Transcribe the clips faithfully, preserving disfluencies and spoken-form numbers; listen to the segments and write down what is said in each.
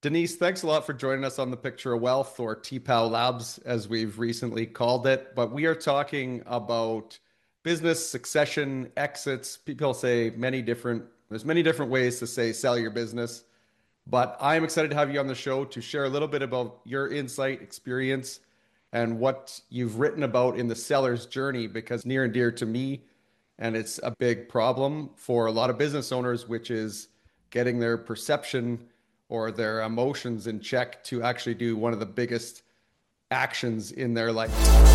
Denise, thanks a lot for joining us on the Picture of Wealth, or T POW Labs, as we've recently called it. But we are talking about business succession, exits. People say many different, there's many different ways to say sell your business. But I'm excited to have you on the show to share a little bit about your insight, experience, and what you've written about in the seller's journey, because near and dear to me, and it's a big problem for a lot of business owners, which is getting their perception or their emotions in check to actually do one of the biggest actions in their life.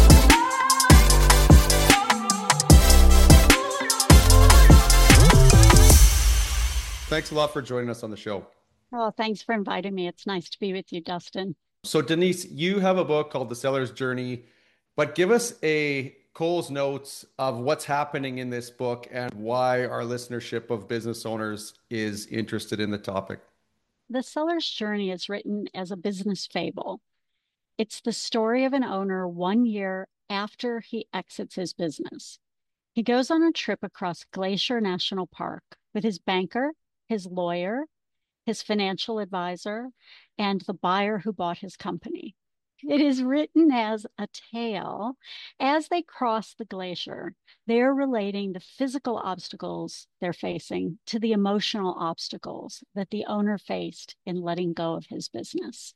Thanks a lot for joining us on the show. Oh, thanks for inviting me. It's nice to be with you, Dustin. So, Denise, you have a book called The Seller's Journey, but give us a Cole's Notes of what's happening in this book and why our listenership of business owners is interested in the topic. The Seller's Journey is written as a business fable. It's the story of an owner one year after he exits his business. He goes on a trip across Glacier National Park with his banker, his lawyer, his financial advisor, and the buyer who bought his company. It is written as a tale. As they cross the glacier, they're relating the physical obstacles they're facing to the emotional obstacles that the owner faced in letting go of his business.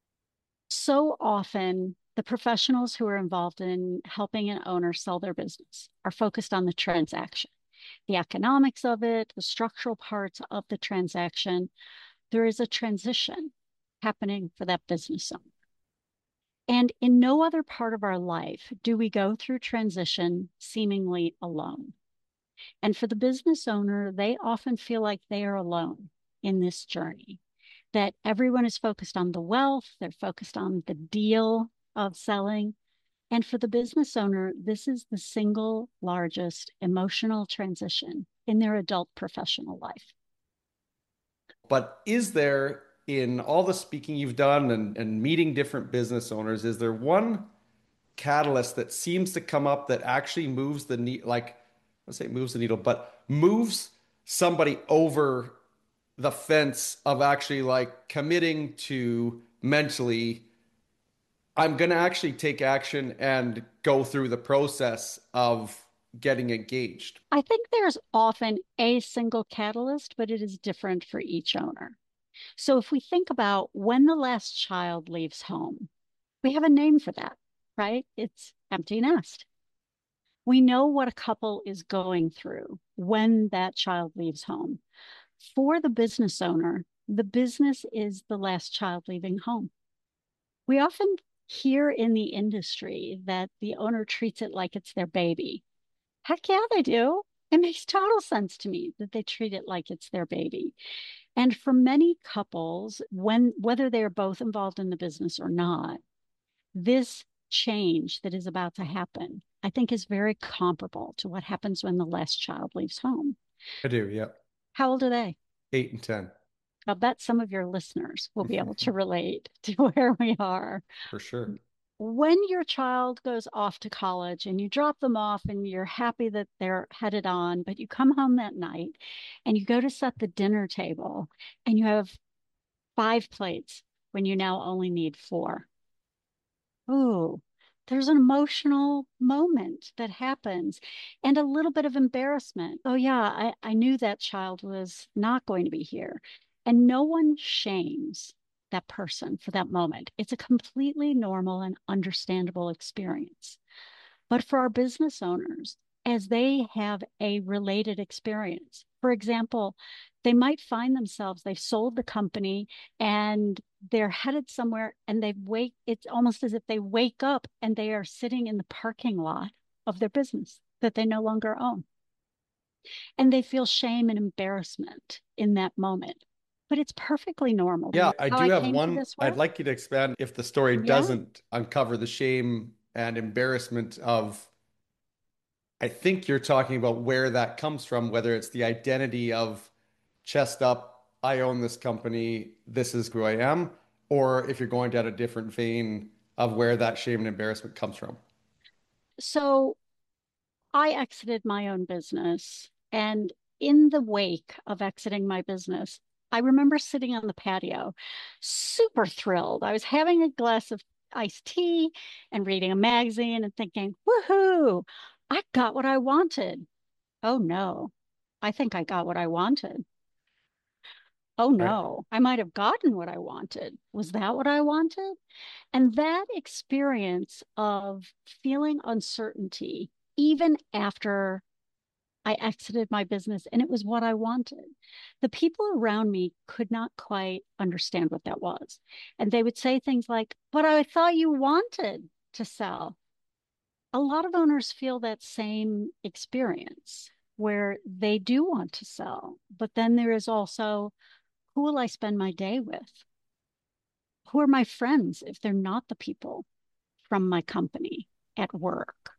So often, the professionals who are involved in helping an owner sell their business are focused on the transaction, the economics of it, the structural parts of the transaction. There is a transition happening for that business owner. And in no other part of our life do we go through transition seemingly alone. And for the business owner, they often feel like they are alone in this journey, that everyone is focused on the wealth, they're focused on the deal of selling. And for the business owner, this is the single largest emotional transition in their adult professional life. But is there, in all the speaking you've done and, and meeting different business owners, is there one catalyst that seems to come up that actually moves the needle, like, let's say moves the needle, but moves somebody over the fence of actually like committing to mentally, I'm going to actually take action and go through the process of getting engaged? I think there's often a single catalyst, but it is different for each owner. So if we think about when the last child leaves home, we have a name for that, right? It's empty nest. We know what a couple is going through when that child leaves home. For the business owner, the business is the last child leaving home. We often hear in the industry that the owner treats it like it's their baby. Heck yeah, they do. It makes total sense to me that they treat it like it's their baby. And for many couples, when whether they're both involved in the business or not, this change that is about to happen, I think is very comparable to what happens when the last child leaves home. I do, yeah. How old are they? Eight and ten, I'll bet some of your listeners will be able to relate to where we are. for sure. When your child goes off to college and you drop them off and you're happy that they're headed on, but you come home that night and you go to set the dinner table and you have five plates when you now only need four. Ooh, there's an emotional moment that happens and a little bit of embarrassment. Oh, yeah, I, I knew that child was not going to be here. And no one shames that person for that moment. It's a completely normal and understandable experience. But for our business owners, as they have a related experience, for example, they might find themselves, they've sold the company and they're headed somewhere and they wake, it's almost as if they wake up and they are sitting in the parking lot of their business that they no longer own. And they feel shame and embarrassment in that moment. But it's perfectly normal. Yeah, I How do I have came to one. this I'd work? like you to expand if the story Yeah. doesn't uncover the shame and embarrassment of, I think you're talking about where that comes from, whether it's the identity of chest up, I own this company, this is who I am, or if you're going down a different vein of where that shame and embarrassment comes from. So I exited my own business. And in the wake of exiting my business, I remember sitting on the patio, super thrilled. I was having a glass of iced tea and reading a magazine and thinking, woohoo, I got what I wanted. Oh no, I think I got what I wanted. Oh Right. no, I might have gotten what I wanted. Was that what I wanted? And that experience of feeling uncertainty, even after I exited my business and it was what I wanted. The people around me could not quite understand what that was. And they would say things like, but I thought you wanted to sell. A lot of owners feel that same experience where they do want to sell, but then there is also who will I spend my day with? Who are my friends if they're not the people from my company at work?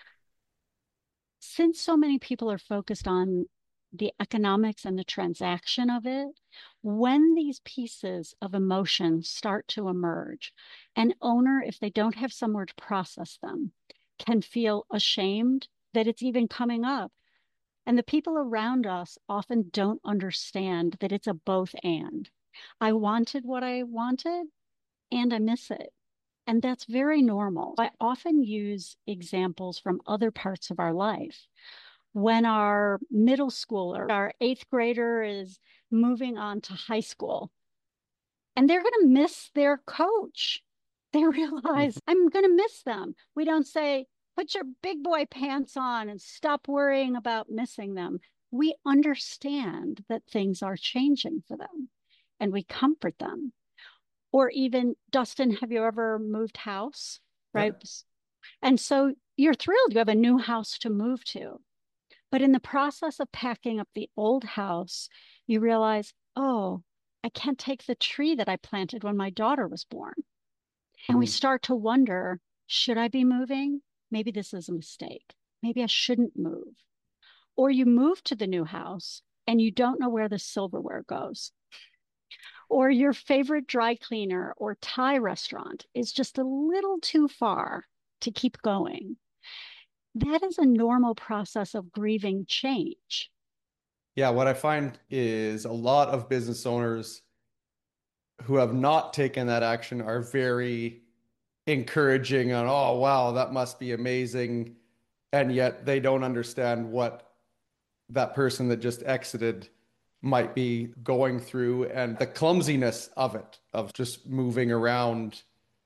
Since so many people are focused on the economics and the transaction of it, when these pieces of emotion start to emerge, an owner, if they don't have somewhere to process them, can feel ashamed that it's even coming up. And the people around us often don't understand that it's a both and. I wanted what I wanted and I miss it. And that's very normal. I often use examples from other parts of our life. When our middle schooler, our eighth grader is moving on to high school, and they're going to miss their coach. They realize, Mhm. I'm going to miss them. We don't say, put your big boy pants on and stop worrying about missing them. We understand that things are changing for them and we comfort them. Or even, Dustin, have you ever moved house? Yeah. Right. And so you're thrilled you have a new house to move to. But in the process of packing up the old house, you realize, oh, I can't take the tree that I planted when my daughter was born. And we Mhm. start to wonder, should I be moving? Maybe this is a mistake. Maybe I shouldn't move. Or you move to the new house and you don't know where the silverware goes. Or your favorite dry cleaner or Thai restaurant is just a little too far to keep going. That is a normal process of grieving change. Yeah, what I find is a lot of business owners who have not taken that action are very encouraging on, oh, wow, that must be amazing. And yet they don't understand what that person that just exited might be going through and the clumsiness of it, of just moving around.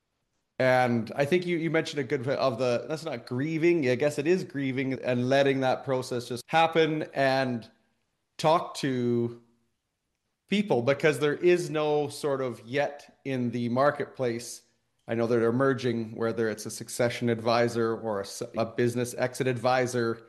And I think you, you mentioned a good bit of the, that's not grieving. I guess it is grieving and letting that process just happen and talk to people because there is no sort of yet in the marketplace. I know they're emerging, whether it's a succession advisor or a, a business exit advisor,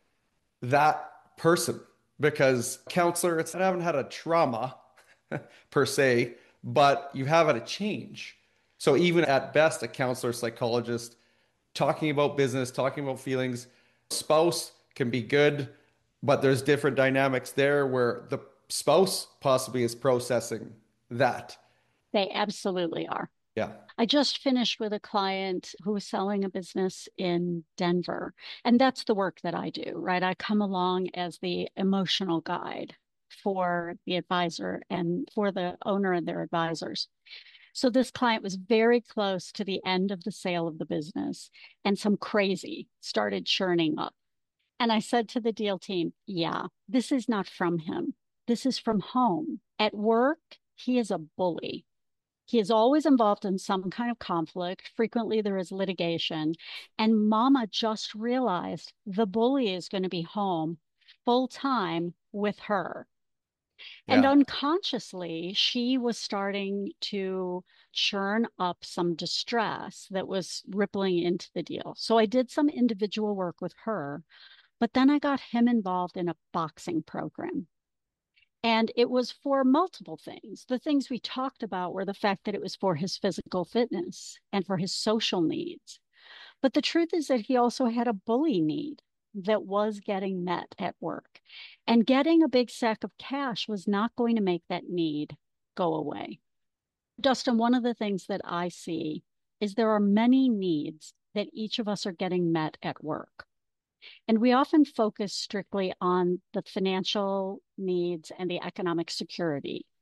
that person. Because counselor, it's I haven't had a trauma per se, but you have had a change. So even at best, a counselor, psychologist, talking about business, talking about feelings, spouse can be good, but there's different dynamics there where the spouse possibly is processing that. They absolutely are. Yeah. I just finished with a client who was selling a business in Denver. And that's the work that I do, right? I come along as the emotional guide for the advisor and for the owner and their advisors. So this client was very close to the end of the sale of the business, and some crazy started churning up. And I said to the deal team, yeah, this is not from him. This is from home. At work, he is a bully. He is always involved in some kind of conflict. Frequently, there is litigation. And mama just realized the bully is going to be home full time with her. And Yeah. unconsciously, she was starting to churn up some distress that was rippling into the deal. So I did some individual work with her, but then I got him involved in a boxing program. And it was for multiple things. The things we talked about were the fact that it was for his physical fitness and for his social needs. But the truth is that he also had a bully need that was getting met at work. And getting a big sack of cash was not going to make that need go away. Dustin, one of the things that I see is there are many needs that each of us are getting met at work. And we often focus strictly on the financial needs and the economic security.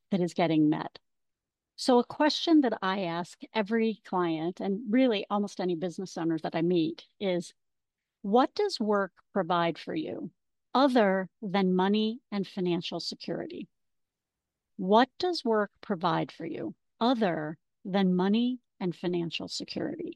that is getting met. So, a question that I ask every client, and really almost any business owner that I meet, is what does work provide for you other than money and financial security? What does work provide for you other than money and financial security?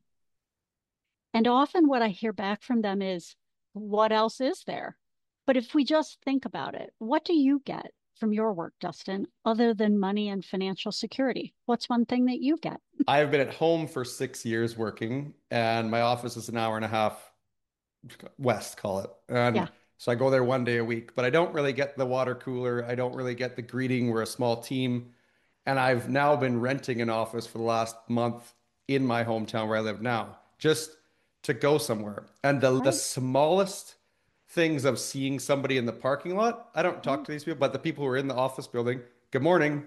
And often what I hear back from them is, what else is there? But if we just think about it, what do you get from your work, Dustin, other than money and financial security? What's one thing that you get? I've been at home for six years working, and my office is an hour and a half west, call it. And Yeah, so I go there one day a week, but I don't really get the water cooler. I don't really get the greeting. We're a small team. And I've now been renting an office for the last month in my hometown where I live now, just to go somewhere. And the the right, smallest things of seeing somebody in the parking lot, I don't talk right. to these people, but the people who are in the office building, good morning,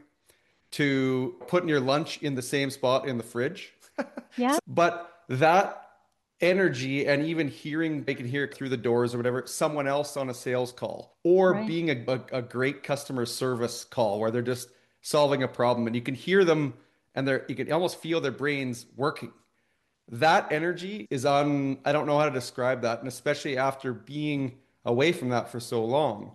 to putting your lunch in the same spot in the fridge. Yeah, But that energy and even hearing, they can hear it through the doors or whatever, someone else on a sales call or right. being a, a, a great customer service call where they're just solving a problem and you can hear them and they're, you can almost feel their brains working. That energy is on, I don't know how to describe that. And especially after being away from that for so long,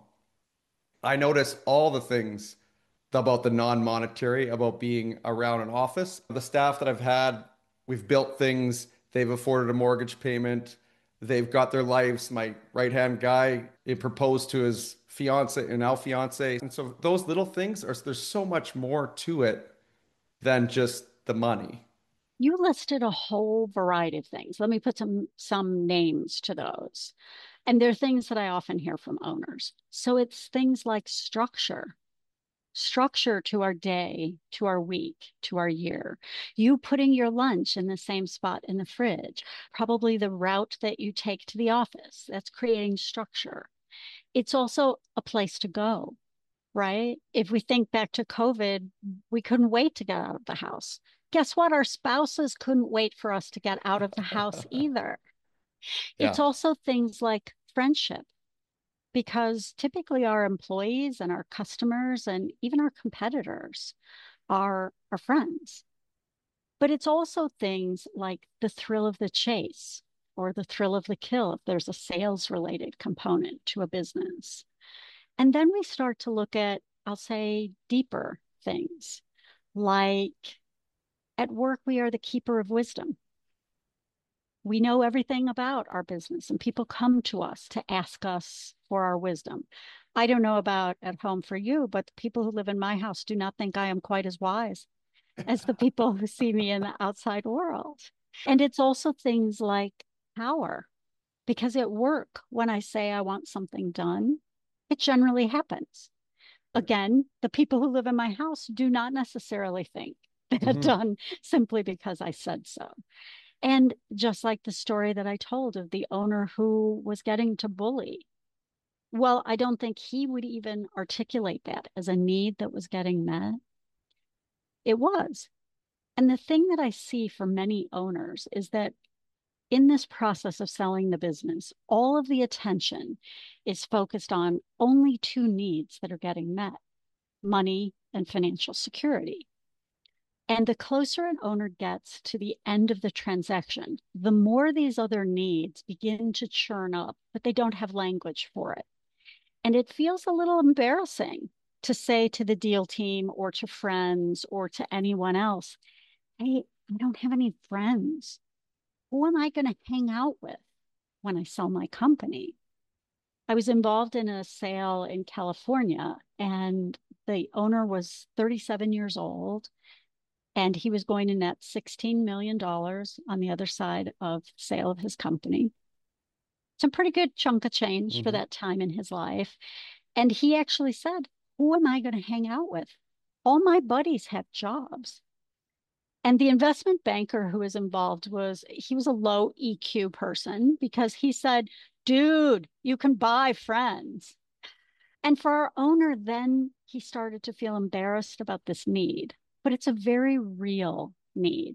I notice all the things about the non-monetary, about being around an office. The staff that I've had, we've built things, they've afforded a mortgage payment, they've got their lives. My right-hand guy, he proposed to his fiance and now fiance. And so those little things are, there's so much more to it than just the money. You listed a whole variety of things. Let me put some some names to those. And they're things that I often hear from owners. So it's things like structure, structure to our day, to our week, to our year. You putting your lunch in the same spot in the fridge, probably the route that you take to the office. That's creating structure. It's also a place to go, right? If we think back to COVID, we couldn't wait to get out of the house. Guess what? Our spouses couldn't wait for us to get out of the house either. It's Yeah. also things like friendship, because typically our employees and our customers and even our competitors are our friends. But it's also things like the thrill of the chase or the thrill of the kill if there's a sales related component to a business. And then we start to look at, I'll say, deeper things like at work, we are the keeper of wisdom. We know everything about our business, and people come to us to ask us for our wisdom. I don't know about at home for you, but the people who live in my house do not think I am quite as wise as the people who see me in the outside world. And it's also things like power, because at work, when I say I want something done, it generally happens. Again, the people who live in my house do not necessarily think that Mhm. done simply because I said so. And just like the story that I told of the owner who was getting to bully, well, I don't think he would even articulate that as a need that was getting met. It was. And the thing that I see for many owners is that in this process of selling the business, all of the attention is focused on only two needs that are getting met: money and financial security. And the closer an owner gets to the end of the transaction, the more these other needs begin to churn up, but they don't have language for it. And it feels a little embarrassing to say to the deal team or to friends or to anyone else, hey, I don't have any friends. Who am I going to hang out with when I sell my company? I was involved in a sale in California, and the owner was thirty-seven years old, and he was going to net sixteen million dollars on the other side of the sale of his company. It's a pretty good chunk of change for Mhm. that time in his life. And he actually said, who am I going to hang out with? All my buddies have jobs. And the investment banker who was involved was, he was a low E Q person because he said, dude, you can buy friends. And for our owner, then he started to feel embarrassed about this need, but it's a very real need.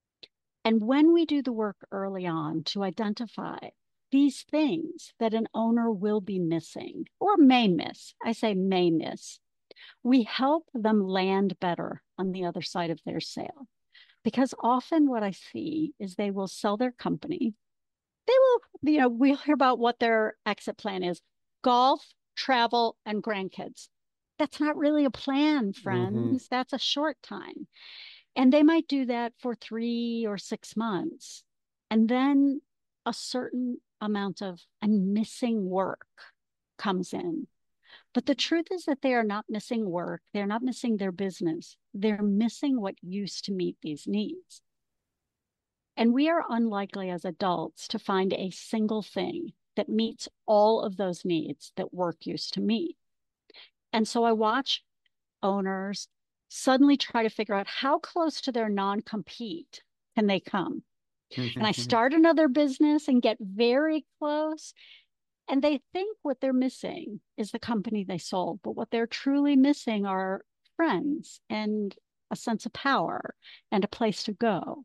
And when we do the work early on to identify these things that an owner will be missing or may miss, I say may miss, We help them land better on the other side of their sale. Because often what I see is they will sell their company. They will, you know, we'll hear about what their exit plan is: golf, travel, and grandkids. That's not really a plan, Mm-hmm. friends. That's a short time. And they might do that for three or six months. And then a certain amount of and missing work comes in. But the truth is that they are not missing work. They're not missing their business. They're missing what used to meet these needs. And we are unlikely as adults to find a single thing that meets all of those needs that work used to meet. And so I watch owners suddenly try to figure out how close to their non-compete can they come. And I start another business and get very close. And they think what they're missing is the company they sold, but what they're truly missing are friends and a sense of power and a place to go.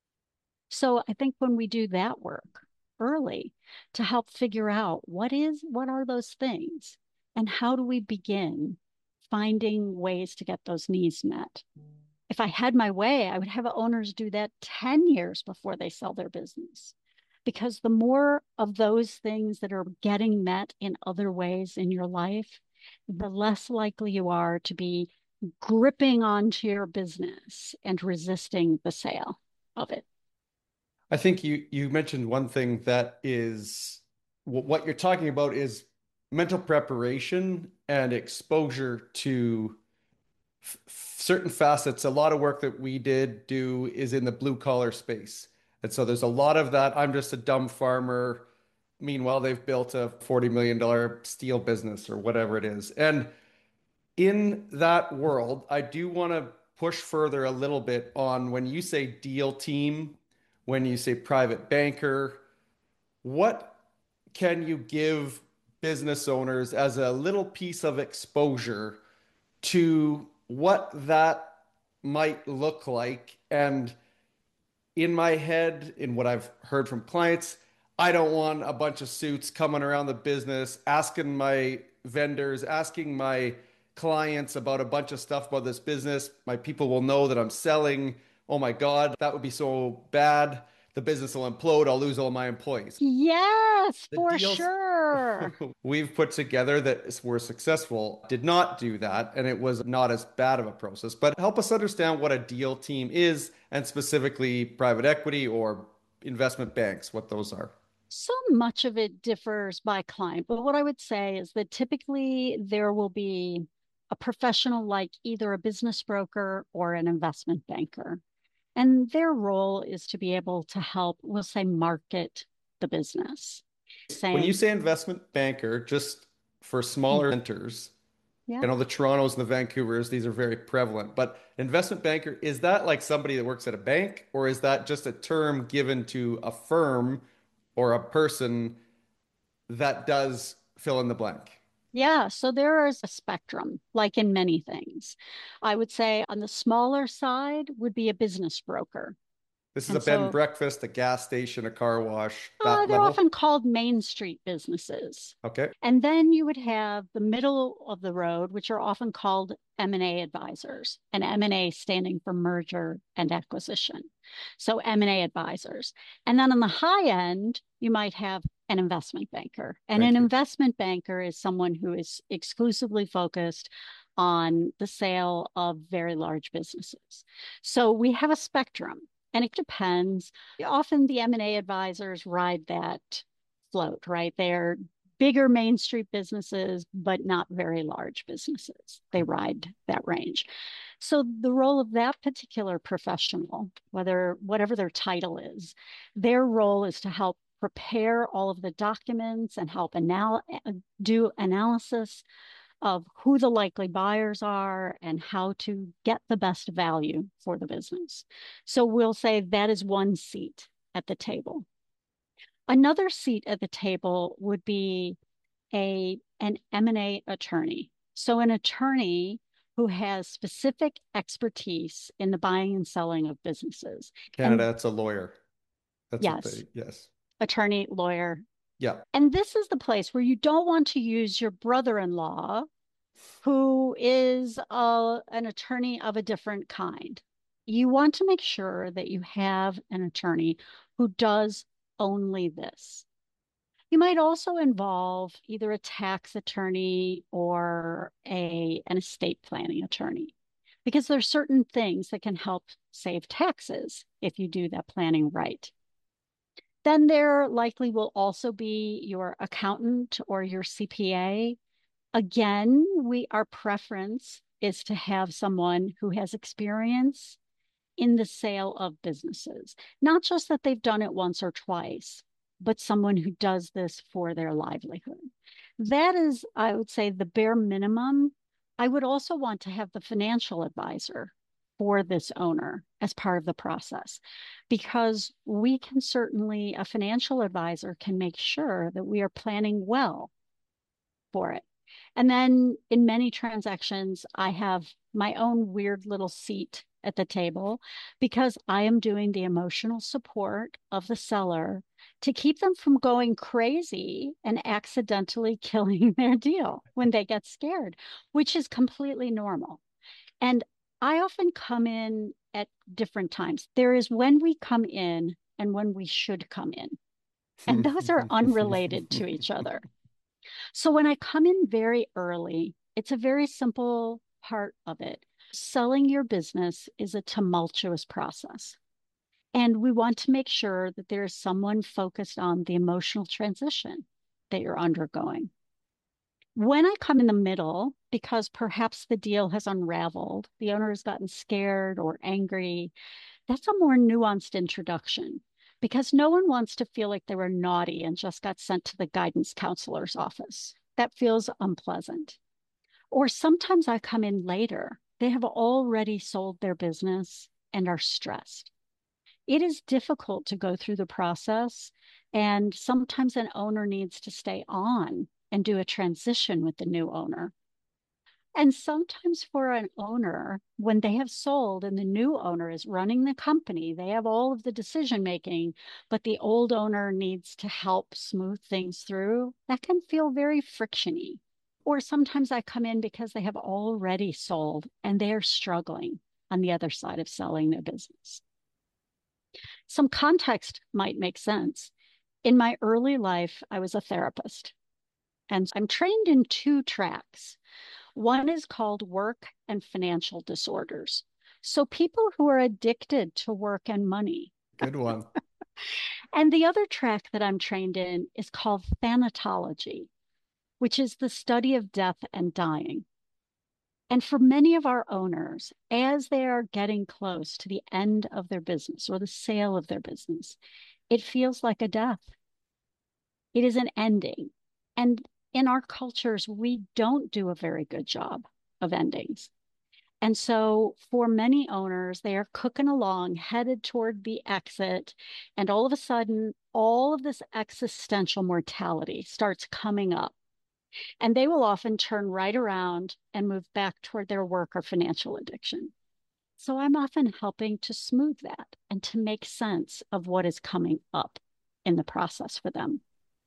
So I think when we do that work early to help figure out what is, what are those things and how do we begin finding ways to get those needs met. If I had my way, I would have owners do that ten years before they sell their business. Because the more of those things that are getting met in other ways in your life, the less likely you are to be gripping onto your business and resisting the sale of it. I think you you mentioned one thing that is wh- what you're talking about is mental preparation and exposure to f certain facets. A lot of work that we did do is in the blue collar space. And so there's a lot of that. I'm just a dumb farmer. Meanwhile, they've built a forty million dollars steel business or whatever it is. And in that world, I do want to push further a little bit on when you say deal team, when you say private banker, what can you give business owners as a little piece of exposure to what that might look like? And in my head, in what I've heard from clients, I don't want a bunch of suits coming around the business, asking my vendors, asking my clients about a bunch of stuff about this business. My people will know that I'm selling. Oh my God, that would be so bad. The business will implode. I'll lose all my employees. Yes, The for deals sure. we've put together that were successful did not do that, and it was not as bad of a process. But help us understand what a deal team is, and specifically private equity or investment banks, what those are. So much of it differs by client, but what I would say is that typically there will be a professional like either a business broker or an investment banker. And their role is to be able to help, we'll say, market the business, When you saying, say investment banker, just for "Hmm, smaller centers, yeah, I know the Torontos and the Vancouvers, these are very prevalent, but investment banker, is that like somebody that works at a bank, or is that just a term given to a firm or a person that does fill in the blank? yeah." So there is a spectrum, like in many things. I would say on the smaller side would be a business broker. This is a And bed and so breakfast, a gas station, a car wash, uh, that they're level. often called Main Street businesses. Okay. And then you would have the middle of the road, which are often called M and A advisors, and M and A standing for merger and acquisition. So M and A advisors. And then on the high end, you might have an investment banker. And an Thank you. investment banker is someone who is exclusively focused on the sale of very large businesses. So we have a spectrum, and it depends. Often the M and A advisors ride that float, right? They're bigger Main Street businesses, but not very large businesses. They ride that range. So the role of that particular professional, whether whatever their title is, their role is to help prepare all of the documents and help anal- do analysis of who the likely buyers are and how to get the best value for the business. So we'll say that is one seat at the table. Another seat at the table would be a an M and A attorney. So an attorney who has specific expertise in the buying and selling of businesses. And Canada, it's a lawyer. That's what yes, they, yes. attorney, lawyer. Yeah. And this is the place where you don't want to use your brother-in-law who is a, an attorney of a different kind. You want to make sure that you have an attorney who does only this. You might also involve either a tax attorney or a, an estate planning attorney because there's certain things that can help save taxes if you do that planning right. Then there likely will also be your accountant or your C P A. Again, we our preference is to have someone who has experience in the sale of businesses, not just that they've done it once or twice, but someone who does this for their livelihood. That is, I would say, the bare minimum. I would also want to have the financial advisor for this owner as part of the process, because we can certainly, a financial advisor can make sure that we are planning well for it. And then in many transactions, I have my own weird little seat at the table because I am doing the emotional support of the seller to keep them from going crazy and accidentally killing their deal when they get scared, which is completely normal. And I often come in at different times. There is when we come in and when we should come in, and those are unrelated to each other. So when I come in very early, it's a very simple part of it. Selling your business is a tumultuous process. And we want to make sure that there is someone focused on the emotional transition that you're undergoing. When I come in the middle, because perhaps the deal has unraveled, the owner has gotten scared or angry, that's a more nuanced introduction because no one wants to feel like they were naughty and just got sent to the guidance counselor's office. That feels unpleasant. Or sometimes I come in later. They have already sold their business and are stressed. It is difficult to go through the process, and sometimes an owner needs to stay on and do a transition with the new owner. And sometimes for an owner, when they have sold and the new owner is running the company, they have all of the decision making, but the old owner needs to help smooth things through. That can feel very frictiony. Or sometimes I come in because they have already sold and they are struggling on the other side of selling their business. Some context might make sense. In my early life, I was a therapist, and I'm trained in two tracks. One is called work and financial disorders. So people who are addicted to work and money. Good one. And the other track that I'm trained in is called thanatology, which is the study of death and dying. And for many of our owners, as they are getting close to the end of their business or the sale of their business, it feels like a death. It is an ending. And in our cultures, we don't do a very good job of endings. And so for many owners, they are cooking along, headed toward the exit. And all of a sudden, all of this existential mortality starts coming up. And they will often turn right around and move back toward their work or financial addiction. So I'm often helping to smooth that and to make sense of what is coming up in the process for them.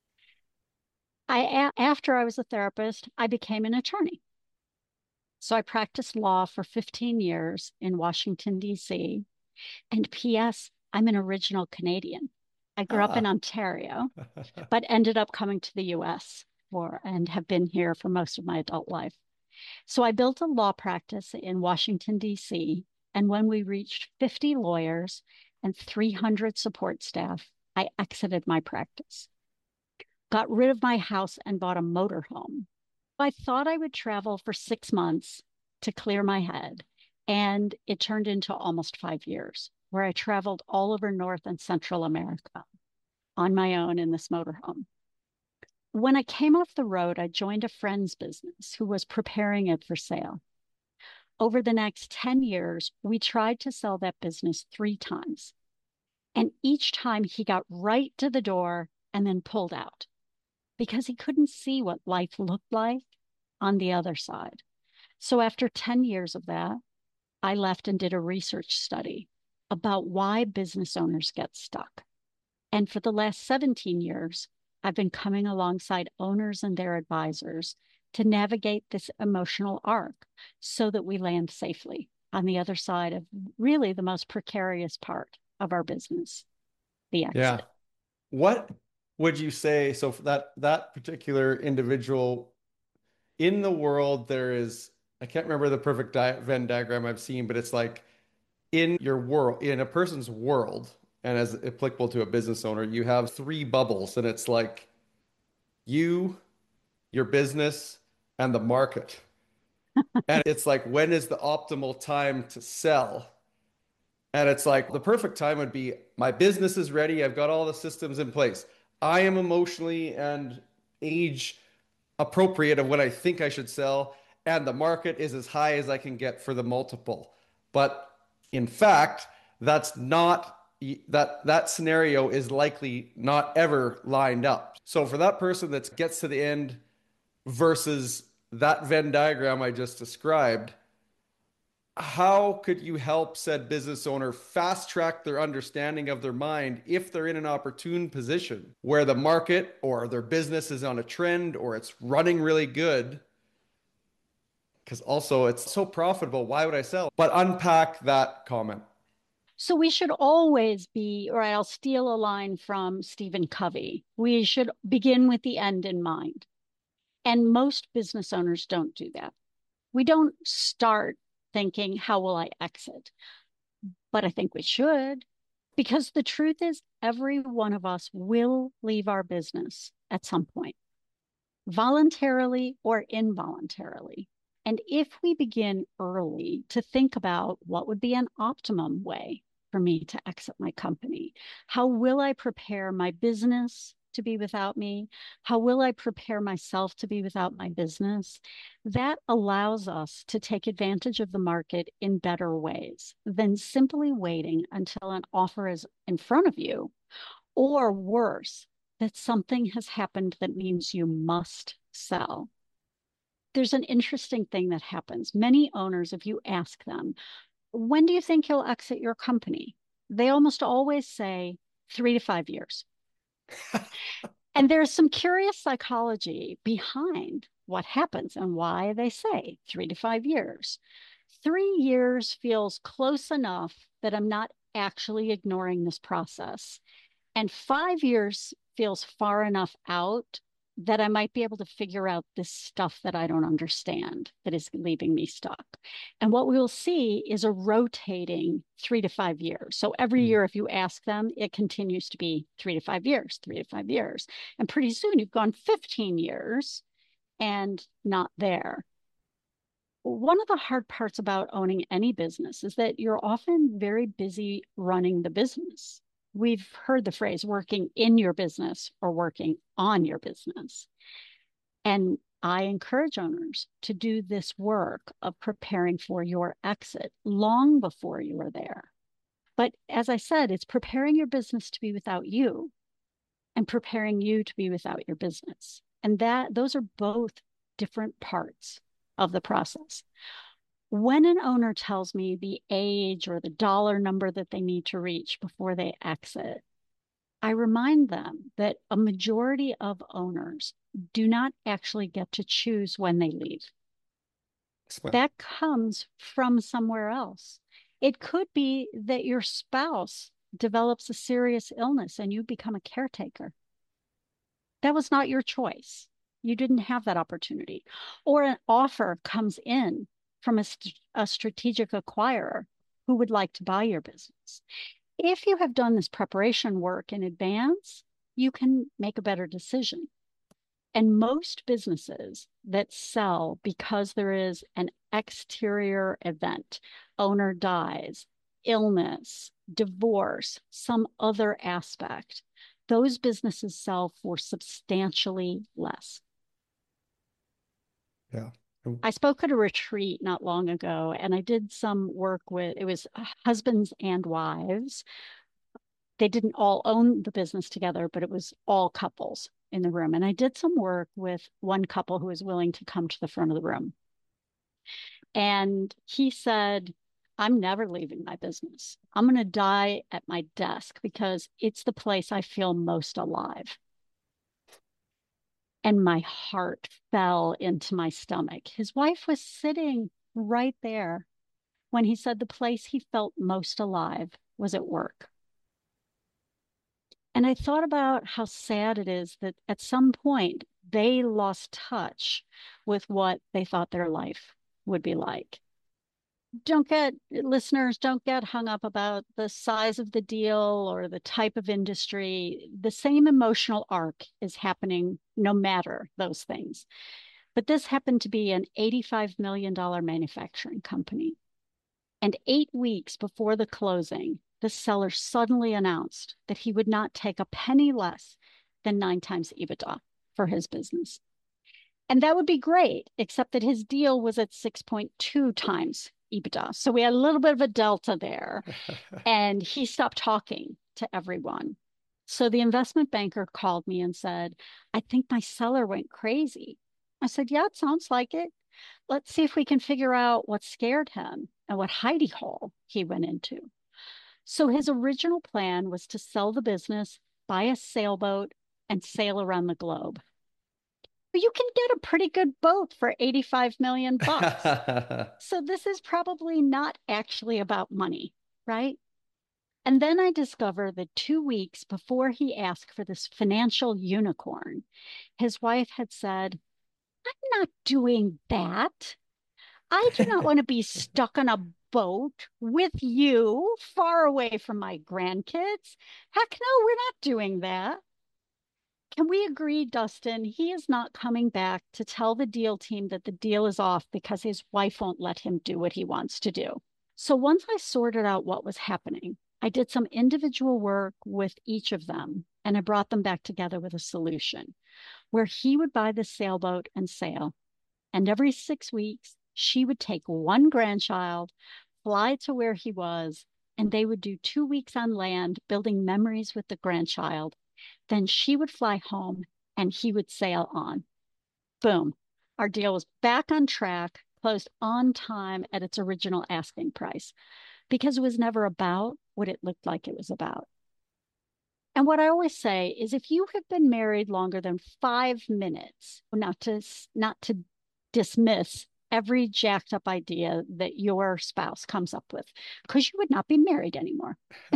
I, after I was a therapist, I became an attorney. So I practiced law for fifteen years in Washington, D C. And P S, I'm an original Canadian. I grew up in Ah. Ontario, but ended up coming to the U S for and have been here for most of my adult life. So I built a law practice in Washington, D C. And when we reached fifty lawyers and three hundred support staff, I exited my practice, got rid of my house and bought a motorhome. I thought I would travel for six months to clear my head. And it turned into almost five years where I traveled all over North and Central America on my own in this motorhome. When I came off the road, I joined a friend's business who was preparing it for sale. Over the next ten years, we tried to sell that business three times. And each time he got right to the door and then pulled out because he couldn't see what life looked like on the other side. So after ten years of that, I left and did a research study about why business owners get stuck. And for the last seventeen years, I've been coming alongside owners and their advisors to navigate this emotional arc so that we land safely on the other side of really the most precarious part of our business, the Yeah. exit. What would you say? So for that that particular individual in the world, there is, I can't remember the perfect di Venn diagram I've seen, but it's like in your world, in a person's world, and as applicable to a business owner, you have three bubbles, and it's like you, your business, and the market. And it's like, when is the optimal time to sell? And it's like the perfect time would be my business is ready. I've got all the systems in place. I am emotionally and age appropriate of what I think I should sell. And the market is as high as I can get for the multiple. But in fact, that's not that that scenario is likely not ever lined up. So for that person that gets to the end versus that Venn diagram I just described, how could you help said business owner fast track their understanding of their mind if they're in an opportune position where the market or their business is on a trend or it's running really good? Because also it's so profitable. Why would I sell? But unpack that comment. So we should always be, or I'll steal a line from Stephen Covey. We should begin with the end in mind. And most business owners don't do that. We don't start thinking, how will I exit? But I think we should, because the truth is, every one of us will leave our business at some point, voluntarily or involuntarily. And if we begin early to think about what would be an optimum way for me to exit my company, how will I prepare my business to be without me? How will I prepare myself to be without my business? That allows us to take advantage of the market in better ways than simply waiting until an offer is in front of you, or worse, that something has happened that means you must sell. There's an interesting thing that happens. Many owners, if you ask them, when do you think you'll exit your company? They almost always say three to five years. And there's some curious psychology behind what happens and why they say three to five years. Three years feels close enough that I'm not actually ignoring this process. And five years feels far enough out that I might be able to figure out this stuff that I don't understand that is leaving me stuck. And what we will see is a rotating three to five years. So every Mm. year, if you ask them, it continues to be three to five years, three to five years. And pretty soon you've gone fifteen years and not there. One of the hard parts about owning any business is that you're often very busy running the business. We've heard the phrase working in your business or working on your business. And I encourage owners to do this work of preparing for your exit long before you are there. But as I said, it's preparing your business to be without you and preparing you to be without your business. And that those are both different parts of the process. When an owner tells me the age or the dollar number that they need to reach before they exit, I remind them that a majority of owners do not actually get to choose when they leave. Explain. That comes from somewhere else. It could be that your spouse develops a serious illness and you become a caretaker. That was not your choice. You didn't have that opportunity. Or an offer comes in from a, st- a strategic acquirer who would like to buy your business. If you have done this preparation work in advance, you can make a better decision. And most businesses that sell because there is an exterior event, owner dies, illness, divorce, some other aspect, those businesses sell for substantially less. Yeah. I spoke at a retreat not long ago, and I did some work with it was husbands and wives. They didn't all own the business together, but it was all couples in the room. And I did some work with one couple who was willing to come to the front of the room. And he said, I'm never leaving my business. I'm going to die at my desk because it's the place I feel most alive. And my heart fell into my stomach. His wife was sitting right there when he said the place he felt most alive was at work. And I thought about how sad it is that at some point they lost touch with what they thought their life would be like. Don't get listeners, don't get hung up about the size of the deal or the type of industry. The same emotional arc is happening no matter those things. But this happened to be an eighty-five million dollars manufacturing company. And eight weeks before the closing, the seller suddenly announced that he would not take a penny less than nine times EBITDA for his business. And that would be great, except that his deal was at six point two times EBITDA. So we had a little bit of a delta there. And he stopped talking to everyone. So the investment banker called me and said, I think my seller went crazy. I said, yeah, it sounds like it. Let's see if we can figure out what scared him and what hidey hole he went into. So his original plan was to sell the business, buy a sailboat, and sail around the globe. But you can get a pretty good boat for eighty-five million bucks. So this is probably not actually about money, right? And then I discovered that two weeks before he asked for this financial unicorn, his wife had said, I'm not doing that. I do not want to be stuck on a boat with you far away from my grandkids. Heck no, we're not doing that. Can we agree, Dustin? He is not coming back to tell the deal team that the deal is off because his wife won't let him do what he wants to do. So once I sorted out what was happening, I did some individual work with each of them and I brought them back together with a solution where he would buy the sailboat and sail. And every six weeks, she would take one grandchild, fly to where he was, and they would do two weeks on land building memories with the grandchild. Then she would fly home and he would sail on. Boom. Our deal was back on track, closed on time at its original asking price because it was never about what it looked like it was about. And what I always say is if you have been married longer than five minutes, not to not to dismiss every jacked up idea that your spouse comes up with, because you would not be married anymore.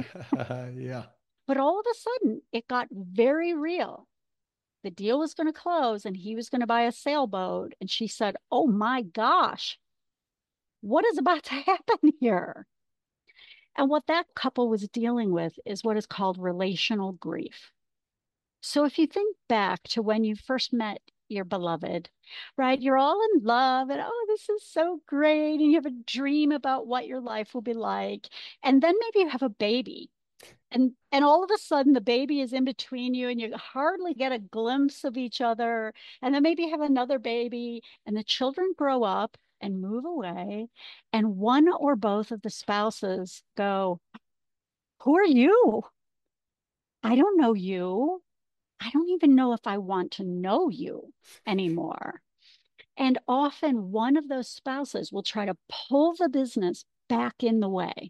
Yeah. But all of a sudden, it got very real. The deal was going to close and he was going to buy a sailboat. And she said, oh my gosh, what is about to happen here? And what that couple was dealing with is what is called relational grief. So if you think back to when you first met your beloved, right? You're all in love and oh, this is so great. And you have a dream about what your life will be like. And then maybe you have a baby. And and all of a sudden the baby is in between you and you hardly get a glimpse of each other. And then maybe you have another baby and the children grow up and move away. And one or both of the spouses go, who are you? I don't know you. I don't even know if I want to know you anymore. And often one of those spouses will try to pull the business back in the way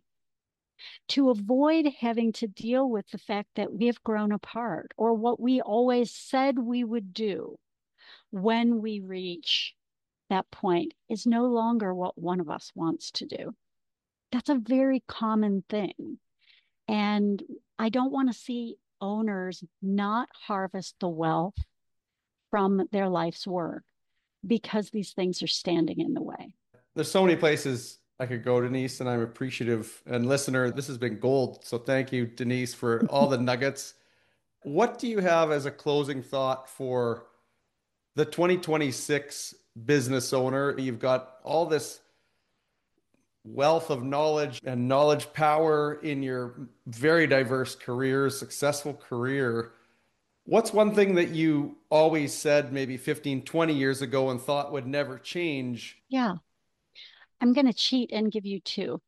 to avoid having to deal with the fact that we have grown apart or what we always said we would do when we reach that point is no longer what one of us wants to do. That's a very common thing. And I don't want to see owners not harvest the wealth from their life's work because these things are standing in the way. There's so many places I could go, Denise, and I'm appreciative. And listener, this has been gold. So thank you, Denise, for all the nuggets. What do you have as a closing thought for the twenty twenty-six business owner? You've got all this wealth of knowledge and knowledge power in your very diverse career, successful career. What's one thing that you always said maybe fifteen, twenty years ago and thought would never change? Yeah, I'm going to cheat and give you two.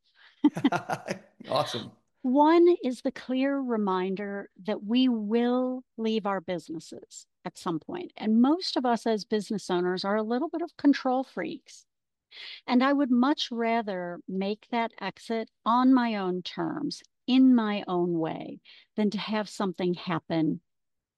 Awesome. One is the clear reminder that we will leave our businesses at some point. And most of us as business owners are a little bit of control freaks. And I would much rather make that exit on my own terms, in my own way, than to have something happen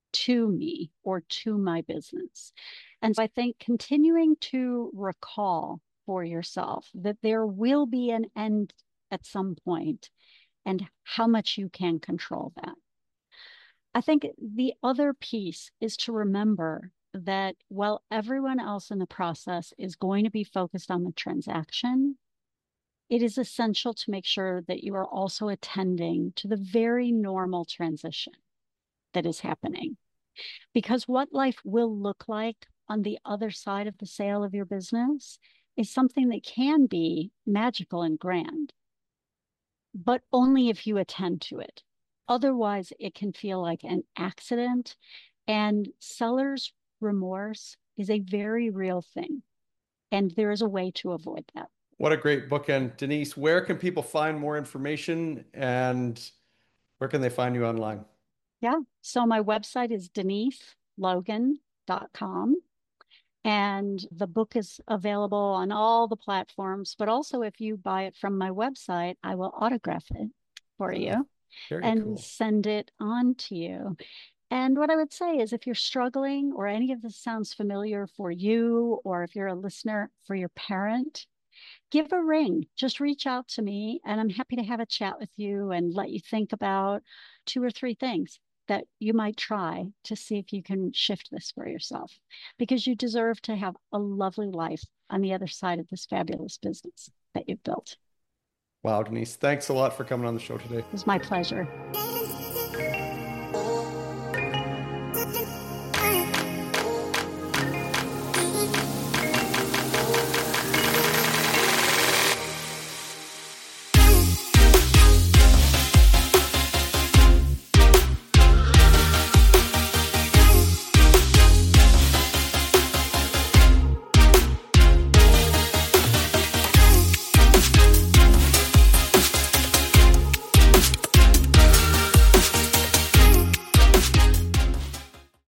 to me or to my business. And so I think continuing to recall for yourself that there will be an end at some point and how much you can control that. I think the other piece is to remember that while everyone else in the process is going to be focused on the transaction, it is essential to make sure that you are also attending to the very normal transition that is happening. Because what life will look like on the other side of the sale of your business is something that can be magical and grand, but only if you attend to it. Otherwise, it can feel like an accident, and seller's remorse is a very real thing. And there is a way to avoid that. What a great bookend. Denise, where can people find more information and where can they find you online? Yeah. So my website is denise logan dot com. And the book is available on all the platforms. But also, if you buy it from my website, I will autograph it for Oh, you very and cool. send it on to you. And what I would say is if you're struggling or any of this sounds familiar for you, or if you're a listener for your parent, give a ring. Just reach out to me, and I'm happy to have a chat with you and let you think about two or three things that you might try to see if you can shift this for yourself, because you deserve to have a lovely life on the other side of this fabulous business that you've built. Wow, Denise, thanks a lot for coming on the show today. It was my pleasure.